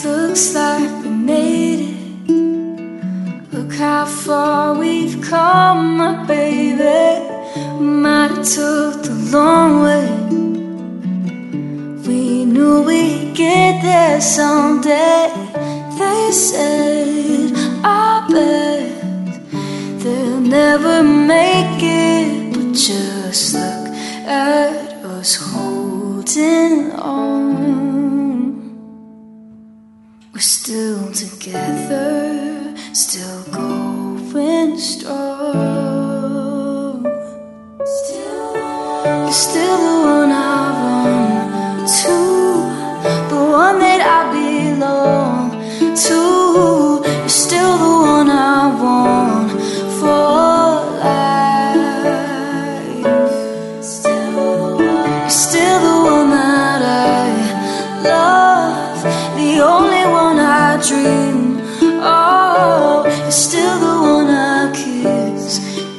Looks like we made it. Look how far we've come, my baby. We might have took the long way. We knew we'd get there someday. They said, I bet they'll never make it. But just look at us holding on. We're still together, still going strong. You're still the one I run to, the one that I belong to. You're still the one I want for life. You're still the one that I love, the only one I dream. Oh, you're still the one I kiss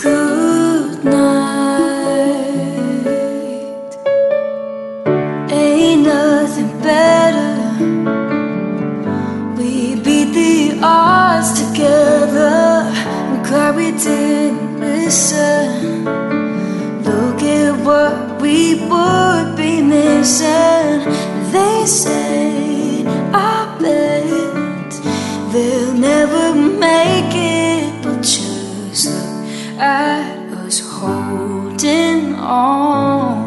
goodnight. Ain't nothing better. We beat the odds together. I'm glad we didn't listen. Look at what we would be missing. They say, I bet they'll never make it. But just look at us holding on.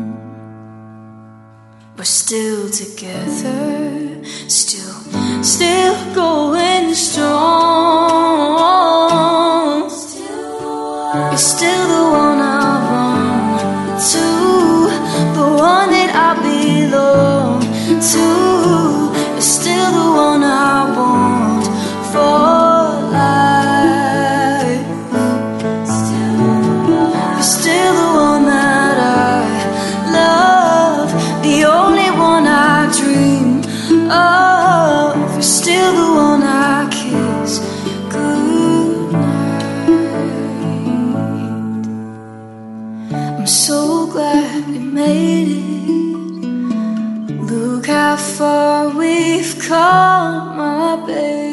We're still together, still going strong. You're still the one I run to, the one that I belong to. You're still the one I want for life. You're still the one that I love, the only one I dream of. You're still the one I kiss goodnight. I'm so glad we made it. Look how far we've come, my baby.